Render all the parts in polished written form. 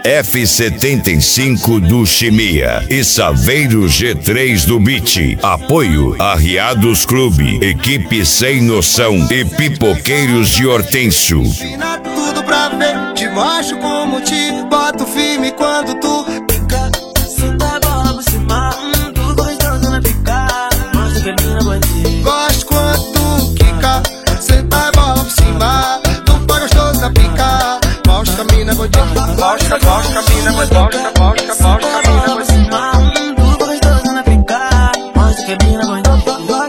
F75 do Chimia e Saveiro G3 do Beat. Apoio Arriados Clube, Equipe Sem Noção e Pipoqueiros de Hortêncio. Ensina tudo pra ver, te mostro como te boto firme quando tu pica. Senta a bola por cima, tu gostoso na pica. Mostra que é minha bandida. Gosto quando tu quica, senta a bola por cima. Tu tá gostoso na pica. Mostra a mina bandida. Mostra a mina bandida. Mostra a mina bandida. Tu gostoso na pica. Mostra que é minha bandida.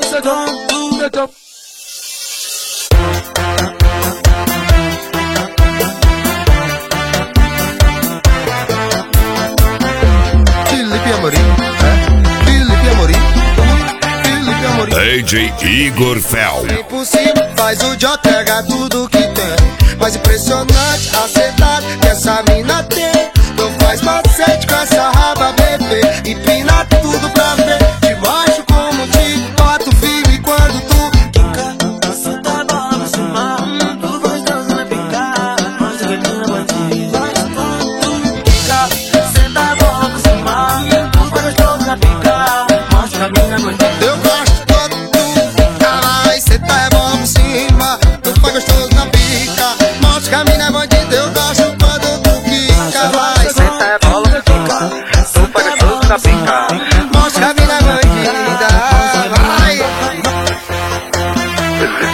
Felipe Amorim, Felipe Amorim, Felipe Amorim. DJ Igor Fel. Vem por cima, faz o J, pega tudo que tem. Mais impressionante, acertado que essa mina tem. Não faz macete com essa raba, bebê. Empina tudo pra ver. Te mostro como te boto firme quando tu quica. Senta a bola por cima, tu gostoso na pica. Mostra que é minha bandida. Tu quica. Senta a bola por cima, tu gostoso na pica. Mostra a minha bandida. Eu gosto todo tu, caralho, cê tá é bom por cima. Tu faz gostoso na pica. Mostra que a mina é bandida. Eu gosto quando tu quica. Vai, cê tá é bola na pica. Tu faz gostoso na pica. Mostra que a mina é bandida. Vai.